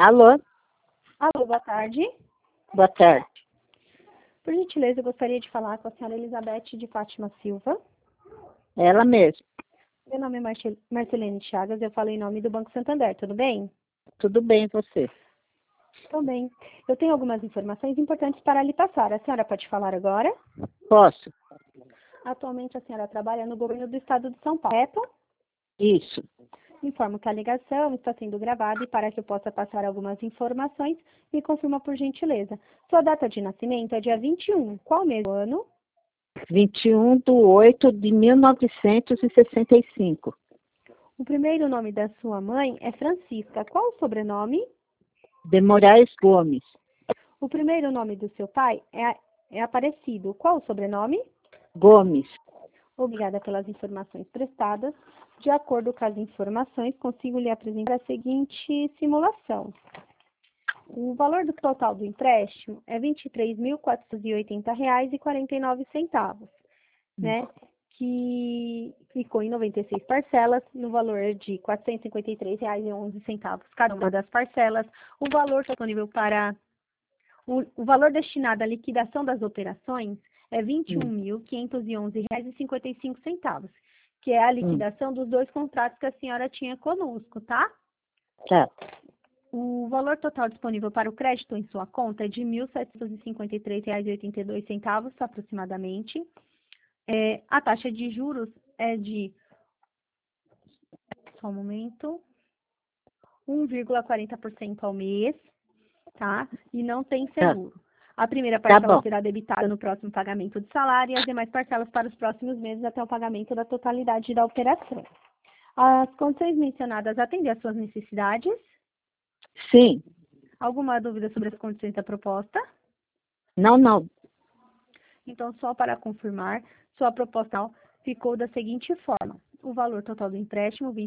Alô, Alô, boa tarde. boa tarde. Por gentileza, eu gostaria de falar com a senhora Elizabeth de Fátima Silva. Ela mesma. Meu nome é Marcelene Chagas, eu falo em nome do Banco Santander, tudo bem? Tudo bem você? Tudo bem. Eu tenho algumas informações importantes para lhe passar. A senhora pode falar agora? Posso? Atualmente, a senhora trabalha no governo do estado de São Paulo, correto? Isso. Informo que a ligação está sendo gravada e para que eu possa passar algumas informações, me confirma por gentileza. Sua data de nascimento é dia 21. Qual mês do ano? 21/8/1965. O primeiro nome da sua mãe é Francisca. Qual o sobrenome? De Moraes Gomes. O primeiro nome do seu pai é Aparecido. Qual o sobrenome? Gomes. Obrigada pelas informações prestadas. De acordo com as informações, consigo lhe apresentar a seguinte simulação. O valor do total do empréstimo é R$ 23.480,49, né? Que ficou em 96 parcelas, no valor de R$ 453,11 cada uma das parcelas. O valor disponível para o valor destinado à liquidação das operações é R$ 21.511,55, que é a liquidação dos dois contratos que a senhora tinha conosco, tá? Tá. O valor total disponível para o crédito em sua conta é de R$ 1.753,82 aproximadamente. A taxa de juros é de, só um momento, 1,40% ao mês, tá? E não tem seguro. A primeira parcela será debitada no próximo pagamento de salário e as demais parcelas para os próximos meses até o pagamento da totalidade da operação. As condições mencionadas atendem às suas necessidades? Sim. Alguma dúvida sobre as condições da proposta? Não. Então, só para confirmar, sua proposta ficou da seguinte forma. O valor total do empréstimo, R$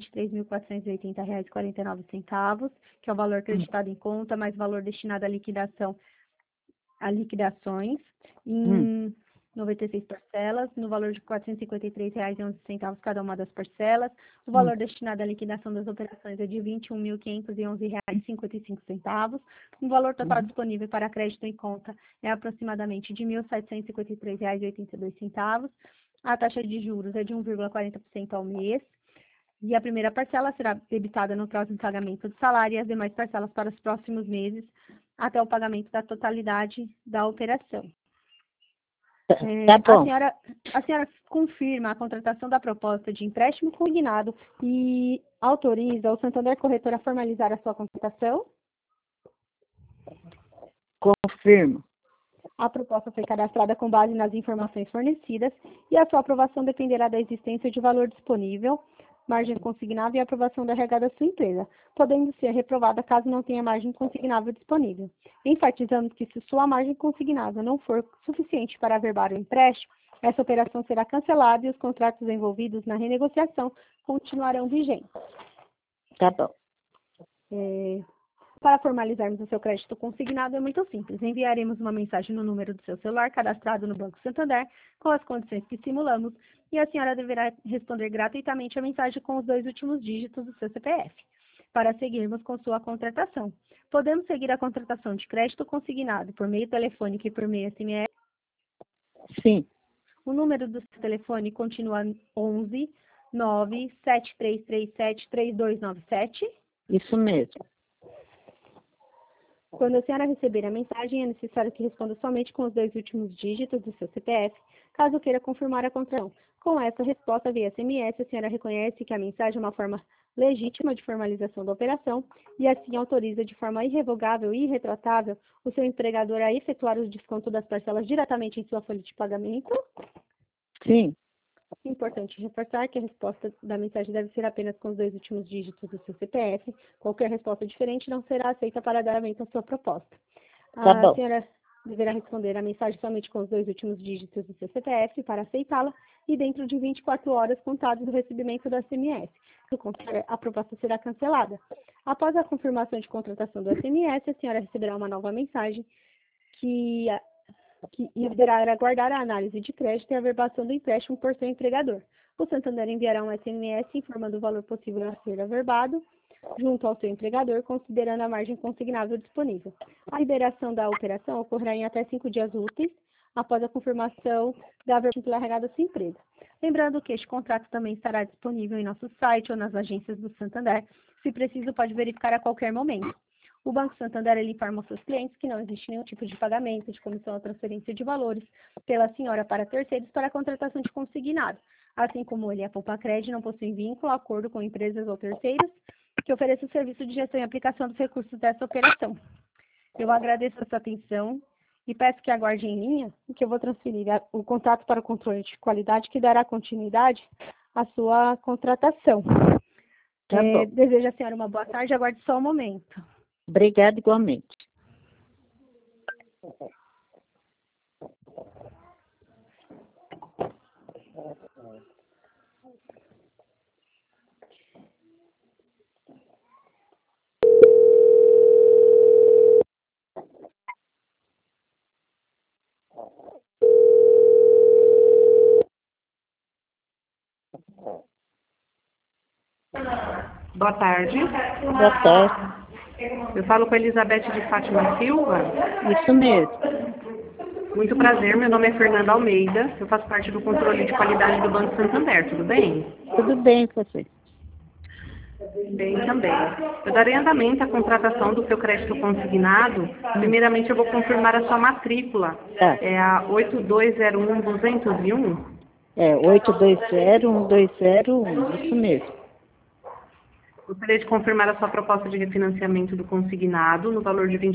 23.480,49, que é o valor acreditado em conta, mais valor destinado à liquidações, em 96 parcelas, no valor de R$ 453,11 cada uma das parcelas. O valor destinado à liquidação das operações é de R$ 21.511,55. O valor total disponível para crédito em conta é aproximadamente de R$ 1.753,82. A taxa de juros é de 1,40% ao mês. E a primeira parcela será debitada no próximo pagamento de salário e as demais parcelas para os próximos meses, até o pagamento da totalidade da operação. Tá bom. A senhora confirma a contratação da proposta de empréstimo consignado e autoriza o Santander Corretor a formalizar a sua contratação? Confirmo. A proposta foi cadastrada com base nas informações fornecidas e a sua aprovação dependerá da existência de valor disponível, margem consignável e aprovação da RH da sua empresa, podendo ser reprovada caso não tenha margem consignável disponível. Enfatizamos que se sua margem consignável não for suficiente para averbar o empréstimo, essa operação será cancelada e os contratos envolvidos na renegociação continuarão vigentes. Tá bom. Para formalizarmos o seu crédito consignado é muito simples. Enviaremos uma mensagem no número do seu celular cadastrado no Banco Santander com as condições que simulamos e a senhora deverá responder gratuitamente a mensagem com os 2 últimos dígitos do seu CPF para seguirmos com sua contratação. Podemos seguir a contratação de crédito consignado por meio telefônico e por meio SMS? Sim. O número do seu telefone continua 11 97337 3297? Isso mesmo. Quando a senhora receber a mensagem, é necessário que responda somente com os 2 últimos dígitos do seu CPF, caso queira confirmar a contratação. Com essa resposta via SMS, a senhora reconhece que a mensagem é uma forma legítima de formalização da operação e assim autoriza de forma irrevogável e irretratável o seu empregador a efetuar o desconto das parcelas diretamente em sua folha de pagamento? Sim. Importante reforçar que a resposta da mensagem deve ser apenas com os 2 últimos dígitos do seu CPF. Qualquer resposta diferente não será aceita para dar aumento à sua proposta. Tá bom. A senhora deverá responder a mensagem somente com os 2 últimos dígitos do seu CPF para aceitá-la e dentro de 24 horas contadas do recebimento do SMS. Do contrário, a proposta será cancelada. Após a confirmação de contratação do SMS, a senhora receberá uma nova mensagem que deverá aguardar a análise de crédito e a averbação do empréstimo por seu empregador. O Santander enviará um SMS informando o valor possível a ser averbado. junto ao seu empregador, considerando a margem consignável disponível. A liberação da operação ocorrerá em até 5 dias úteis após a confirmação da verbal pela regada da sua empresa. Lembrando que este contrato também estará disponível em nosso site ou nas agências do Santander. Se preciso, pode verificar a qualquer momento. O Banco Santander ele informa aos seus clientes que não existe nenhum tipo de pagamento, de comissão ou transferência de valores pela senhora para terceiros para a contratação de consignado. Assim como ele e a Poupa Crédito não possuem vínculo, acordo com empresas ou terceiros que ofereçam o serviço de gestão e aplicação dos recursos dessa operação. Eu agradeço a sua atenção e peço que aguarde em linha, que eu vou transferir o contato para o controle de qualidade, que dará continuidade à sua contratação. Tá bom. Desejo à senhora uma boa tarde, aguarde só um momento. Obrigada igualmente. Boa tarde. Boa tarde. Eu falo com a Elizabeth de Fátima Silva. Isso mesmo. Muito prazer, meu nome é Fernanda Almeida. Eu faço parte do controle de qualidade do Banco Santander, tudo bem? Tudo bem com você? Bem também. Eu darei andamento à contratação do seu crédito consignado. Primeiramente, eu vou confirmar a sua matrícula. Tá. É a 8201-201. É 820-1201, isso mesmo. Gostaria de confirmar a sua proposta de refinanciamento do consignado no valor de R$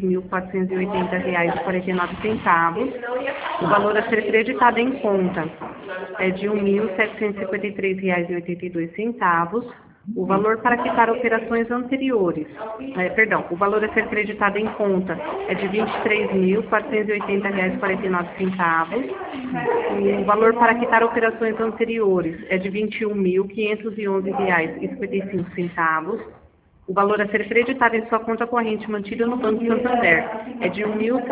23.480,49. O valor a ser creditado em conta é de R$ 1.753,82. O valor para quitar operações anteriores, o valor a ser creditado em conta é de R$ 23.480,49. O valor para quitar operações anteriores é de R$ 21.511,55. O valor a ser creditado em sua conta corrente mantida no Banco Santander é de R$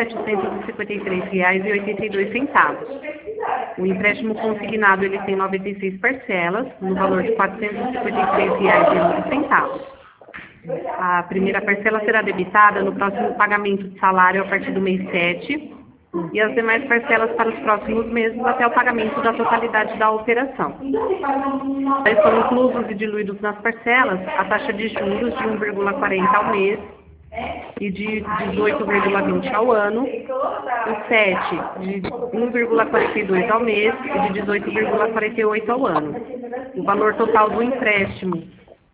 1.753,82. O empréstimo consignado ele tem 96 parcelas, no valor de R$ 453,11. A primeira parcela será debitada no próximo pagamento de salário a partir do mês 7 e as demais parcelas para os próximos meses até o pagamento da totalidade da operação. Estão inclusos e diluídos nas parcelas a taxa de juros de 1,40 ao mês e de 18,20 ao ano, o 7 de 1,42 ao mês e de 18,48 ao ano. O valor total do empréstimo.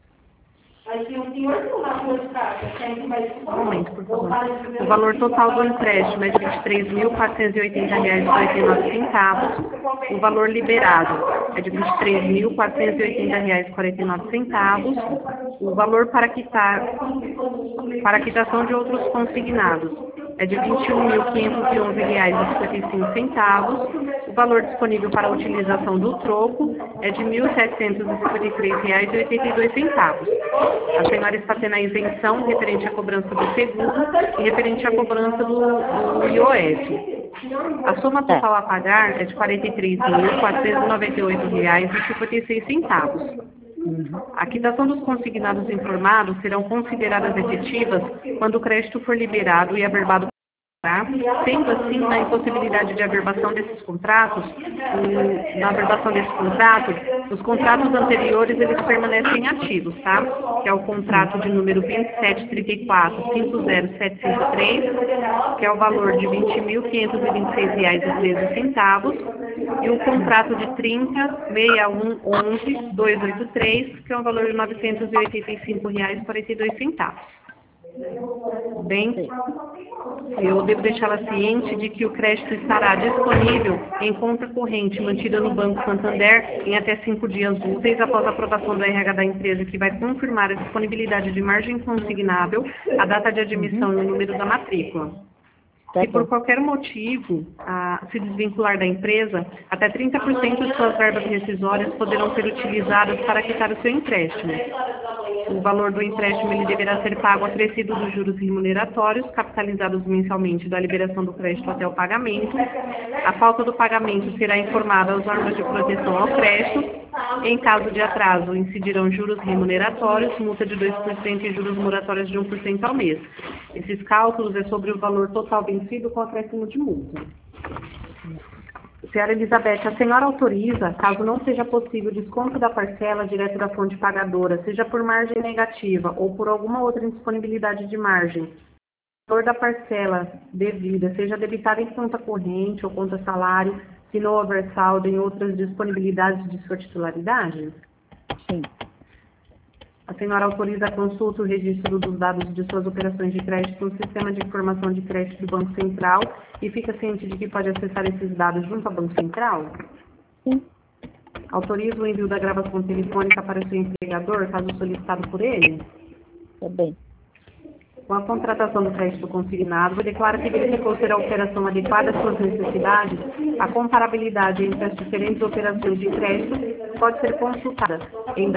Um momento, por favor. O valor total do empréstimo é de R$ 23.480,49. O valor liberado é de R$ 23.480,49. O valor para quitação de outros consignados é de R$ 21.511,55. O valor disponível para a utilização do troco é de R$ 1.753,82. A senhora está tendo a isenção referente à cobrança do seguro e referente à cobrança do IOF. A soma total a pagar é de R$ 43.498,56. A quitação dos consignados informados serão consideradas efetivas quando o crédito for liberado e averbado. Sendo assim, na impossibilidade de averbação desses contratos, os contratos anteriores eles permanecem ativos, tá? Que é o contrato de número 2734-50753, que é o valor de R$ 20.526,13, e o contrato de 30.6111.283, que é o valor de R$ 985,42. Bem, eu devo deixá-la ciente de que o crédito estará disponível em conta corrente mantida no Banco Santander em até 5 dias úteis após a aprovação do RH da empresa, que vai confirmar a disponibilidade de margem consignável, a data de admissão e o número da matrícula. Se por qualquer motivo se desvincular da empresa, até 30% de suas verbas rescisórias poderão ser utilizadas para quitar o seu empréstimo. O valor do empréstimo ele deverá ser pago acrescido dos juros remuneratórios, capitalizados mensalmente da liberação do crédito até o pagamento. A falta do pagamento será informada aos órgãos de proteção ao crédito Em caso de atraso, incidirão juros remuneratórios, multa de 2% e juros moratórios de 1% ao mês. Esses cálculos é sobre o valor total vencido com acréscimo de multa. Senhora Elizabeth, a senhora autoriza, caso não seja possível desconto da parcela direto da fonte pagadora, seja por margem negativa ou por alguma outra indisponibilidade de margem, o valor da parcela devida seja debitado em conta corrente ou conta salário, se não houver saldo em outras disponibilidades de sua titularidade? Sim. A senhora autoriza a consulta e o registro dos dados de suas operações de crédito no Sistema de Informação de Crédito do Banco Central e fica ciente de que pode acessar esses dados junto ao Banco Central? Sim. Autoriza o envio da gravação telefônica para o seu empregador, caso solicitado por ele? Também. Com a contratação do crédito consignado, declara que verificou ser a operação adequada às suas necessidades, a comparabilidade entre as diferentes operações de crédito pode ser consultada em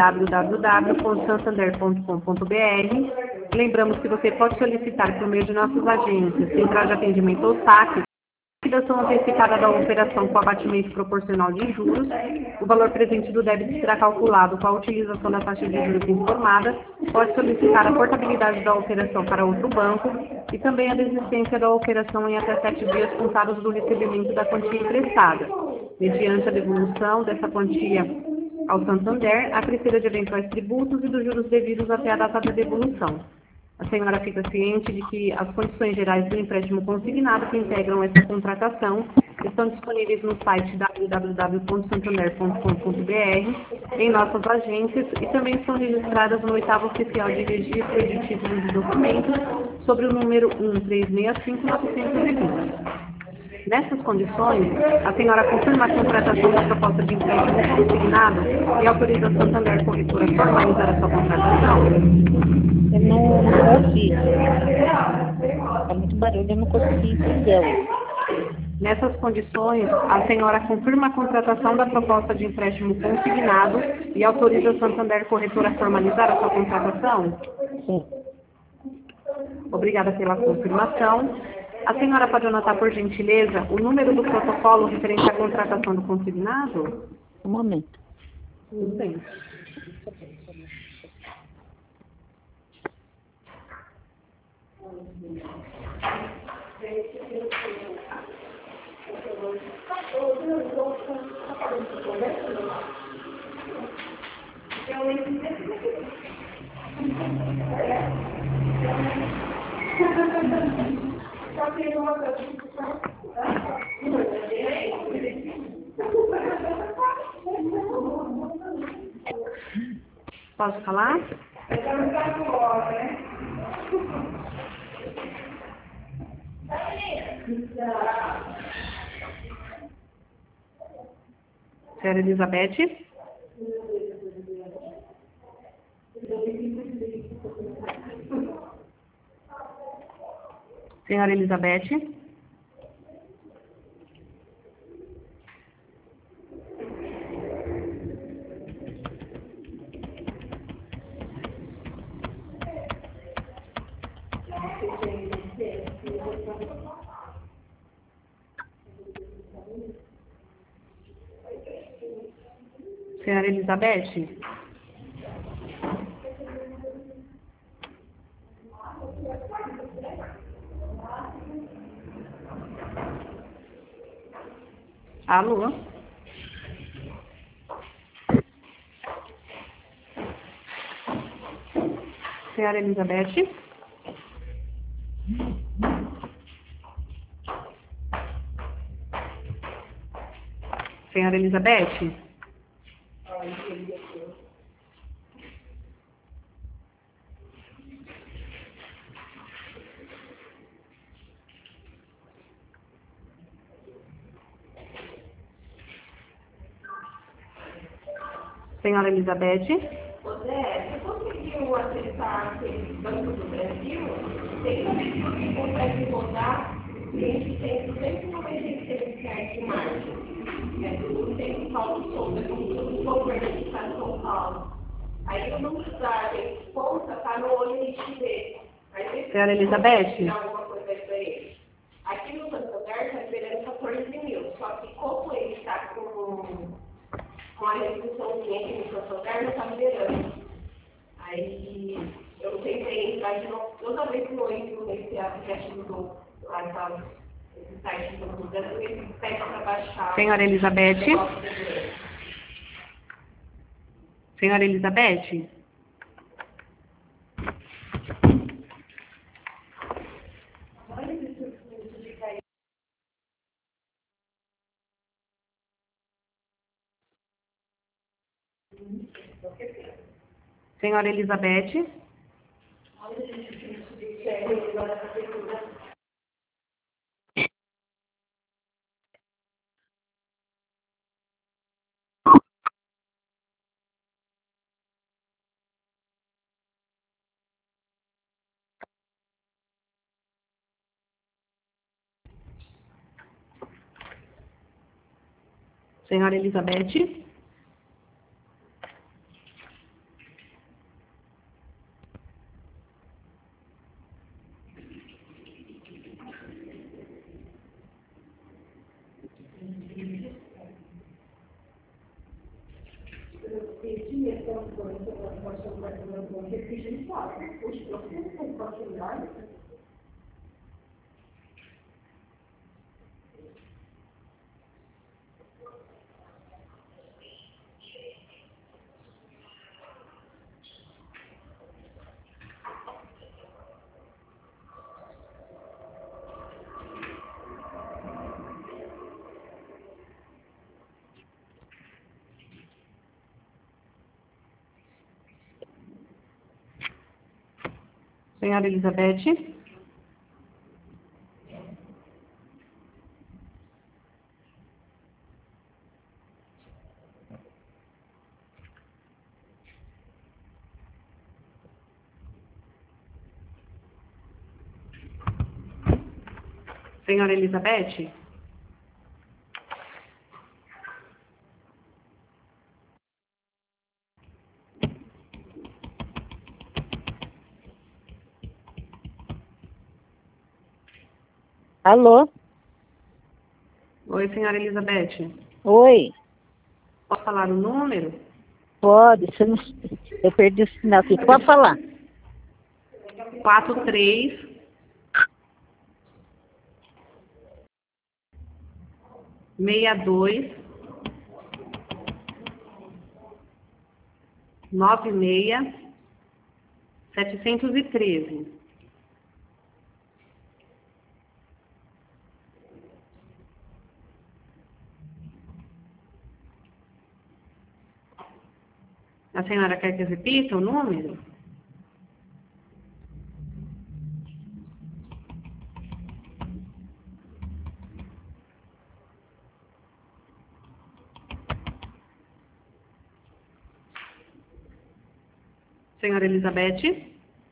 www.santander.com.br. Lembramos que você pode solicitar por meio de nossas agências, Central de Atendimento ou SAC, liquidação antecipada da operação com abatimento proporcional de juros. O valor presente do débito será calculado com a utilização da taxa de juros informada. Pode solicitar a portabilidade da operação para outro banco e também a desistência da operação em até 7 dias contados do recebimento da quantia emprestada, mediante a devolução dessa quantia ao Santander, acrescida de eventuais tributos e dos juros devidos até a data da devolução. A senhora fica ciente de que as condições gerais do empréstimo consignado que integram essa contratação estão disponíveis no site www.santander.com.br, em nossas agências e também estão registradas no 8º Oficial de Registro de Títulos e Documentos sobre o número 1365920. Nessas condições, a senhora confirma a contratação da proposta de empréstimo consignado e autoriza a Santander Corretora a formalizar a sua contratação? Eu não ouvi. Está muito barulho, eu não consegui entender. Nessas condições, a senhora confirma a contratação da proposta de empréstimo consignado e autoriza a Santander Corretora a formalizar a sua contratação? Sim. Obrigada pela confirmação. A senhora pode anotar, por gentileza, o número do protocolo referente à contratação do consignado? Um momento. Tudo bem. Posso falar? Senhora Elizabeth? Senhora Elizabeth? Senhora Elizabeth? Alô? Senhora Elizabeth? Senhora Elizabeth? Senhora Elizabeth? Zé, você conseguiu acessar aquele Banco do Brasil? Tem como que você consegue rodar? A gente tem 296 reais de margem. Tudo tem que Paulo Souza, como tudo governo do Estado de São Paulo. Aí o número da conta está no limite dele. Senhora Elizabeth? Alguma coisa aí para ele. Aqui no Santander está liberando 14 mil, só que como ele está com com a restrição que entra no Santander, não está liberando. Aí eu tentei entrar de novo, toda vez que eu entro nesse aplicativo do esse site do Santander, ele pede para baixar. Senhora Elizabeth? Senhora Elizabeth? Senhora Elizabeth? Senhora Elizabeth? Senhora Elizabeth? Senhora Elizabeth? Alô? Oi, senhora Elizabeth. Oi? Posso falar o número? Pode, você não... eu perdi o sinal aqui. Pode falar. 43 62 96 713. A senhora quer que eu repita o número? Senhora Elizabeth?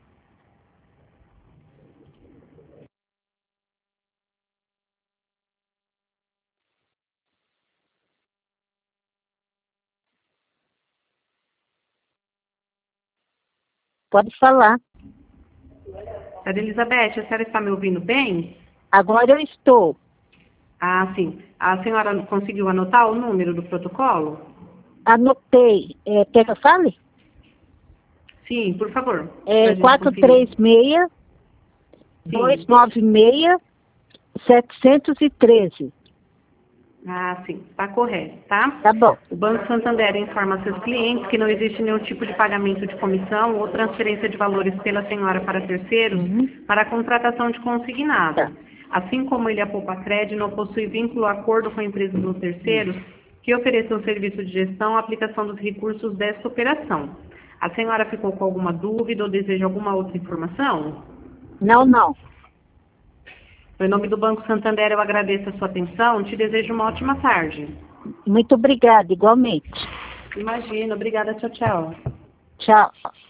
Pode falar. Senhora Elizabeth, a senhora está me ouvindo bem? Agora eu estou. Ah, sim. A senhora conseguiu anotar o número do protocolo? Anotei. Quer que eu fale? Sim, por favor. É Pra gente conseguir. 436 296 713. Ah, sim. Está correto, tá? Tá bom. O Banco Santander informa a seus clientes que não existe nenhum tipo de pagamento de comissão ou transferência de valores pela senhora para terceiros para a contratação de consignado. Tá. Assim como ele a Poupa Cred não possui vínculo ou acordo com empresas ou terceiros que ofereçam serviço de gestão ou aplicação dos recursos desta operação. A senhora ficou com alguma dúvida ou deseja alguma outra informação? Não. Em nome do Banco Santander, eu agradeço a sua atenção. Te desejo uma ótima tarde. Muito obrigada, igualmente. Imagina. Obrigada. Tchau, tchau. Tchau.